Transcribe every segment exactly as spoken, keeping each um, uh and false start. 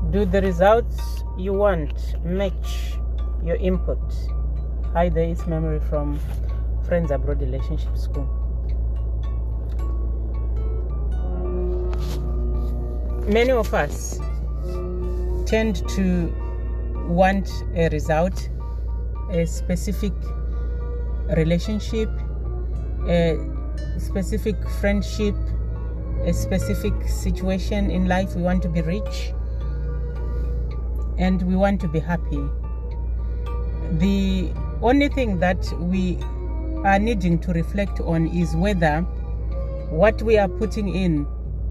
Do the results you want match your input? Hi there, it's Memory from Friends Abroad Relationship School. Many of us tend to want a result, a specific relationship, a specific friendship, a specific situation in life. We want to be rich and we want to be happy. The only thing that we are needing to reflect on is whether what we are putting in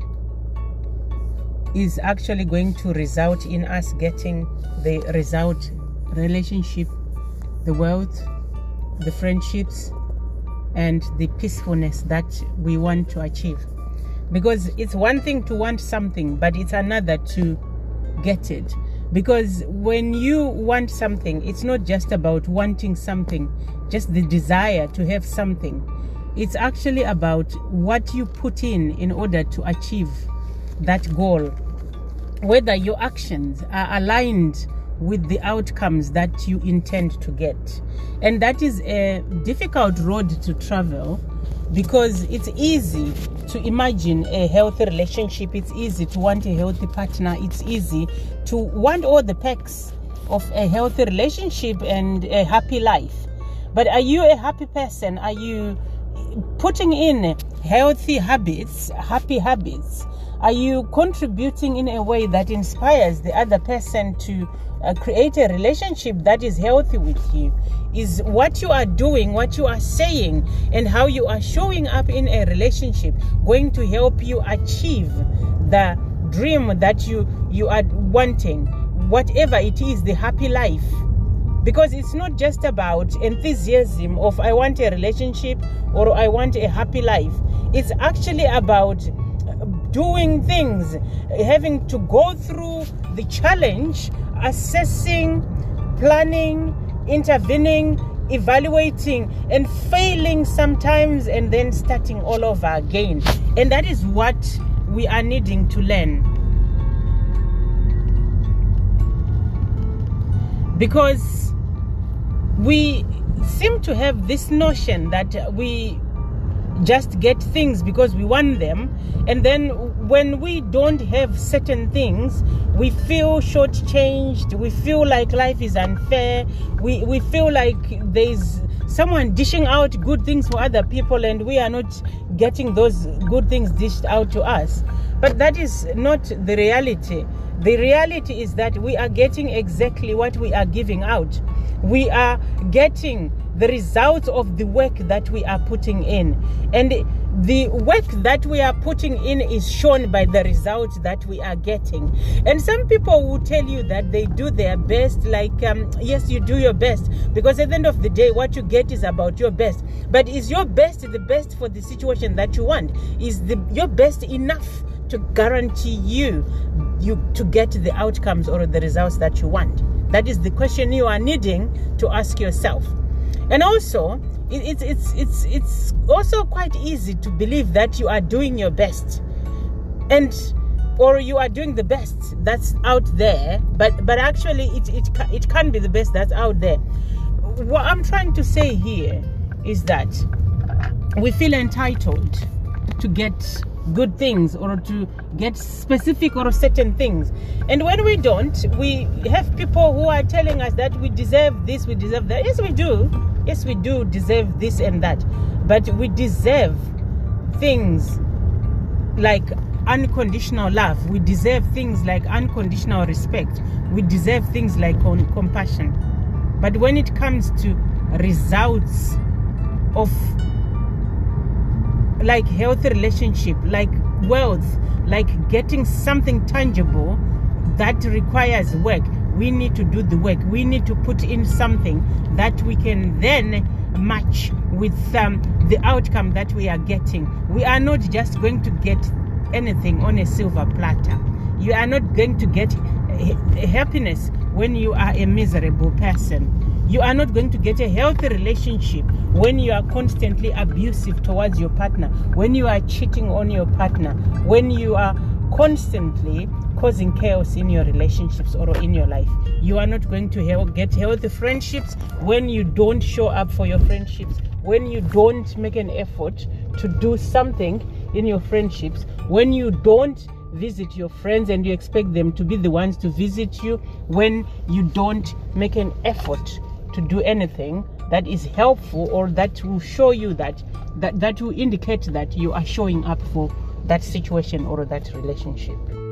is actually going to result in us getting the result, relationship, the wealth, the friendships, and the peacefulness that we want to achieve. Because it's one thing to want something, but it's another to get it. Because when you want something, it's not just about wanting something, just the desire to have something. It's actually about what you put in in order to achieve that goal. Whether your actions are aligned with the outcomes that you intend to get. And that is a difficult road to travel, because it's easy to imagine a healthy relationship. It's easy to want a healthy partner. It's easy to want all the perks of a healthy relationship and a happy life. But are you a happy person? Are you putting in healthy habits, happy habits? Are you contributing in a way that inspires the other person to uh, create a relationship that is healthy with you? Is what you are doing, what you are saying, and how you are showing up in a relationship going to help you achieve the dream that you, you are wanting, whatever it is, the happy life? Because it's not just about enthusiasm of I want a relationship or I want a happy life. It's actually about doing things, having to go through the challenge, assessing, planning, intervening, evaluating, and failing sometimes, and then starting all over again. And that is what we are needing to learn. Because we seem to have this notion that we just get things because we want them, and then when we don't have certain things, we feel shortchanged, we feel like life is unfair, we, we feel like there's someone dishing out good things for other people and we are not getting those good things dished out to us. But that is not the reality. The reality is that we are getting exactly what we are giving out. We are getting the results of the work that we are putting in. And the work that we are putting in is shown by the results that we are getting. And some people will tell you that they do their best, like, um, yes, you do your best, because at the end of the day, what you get is about your best. But is your best the best for the situation that you want? Is the, your best enough to guarantee you, you to get the outcomes or the results that you want? That is the question you are needing to ask yourself. And also, it, it's it's it's it's also quite easy to believe that you are doing your best, and or you are doing the best that's out there. But but actually, it it it can't be the best that's out there. What I'm trying to say here is that we feel entitled to get good things or to get specific or certain things, and when we don't, we have people who are telling us that we deserve this, we deserve that. Yes, we do. Yes, we do deserve this and that, but we deserve things like unconditional love. We deserve things like unconditional respect. We deserve things like com- compassion. But when it comes to results of like healthy relationship, like wealth, like getting something tangible that requires work, we need to do the work. We need to put in something that we can then match with um, the outcome that we are getting. We are not just going to get anything on a silver platter. You are not going to get happiness when you are a miserable person. You are not going to get a healthy relationship when you are constantly abusive towards your partner, when you are cheating on your partner, when you are constantly causing chaos in your relationships or in your life. You are not going to help get healthy friendships when you don't show up for your friendships, when you don't make an effort to do something in your friendships, when you don't visit your friends and you expect them to be the ones to visit you, when you don't make an effort to do anything that is helpful or that will show you that that, that will indicate that you are showing up for that situation or that relationship.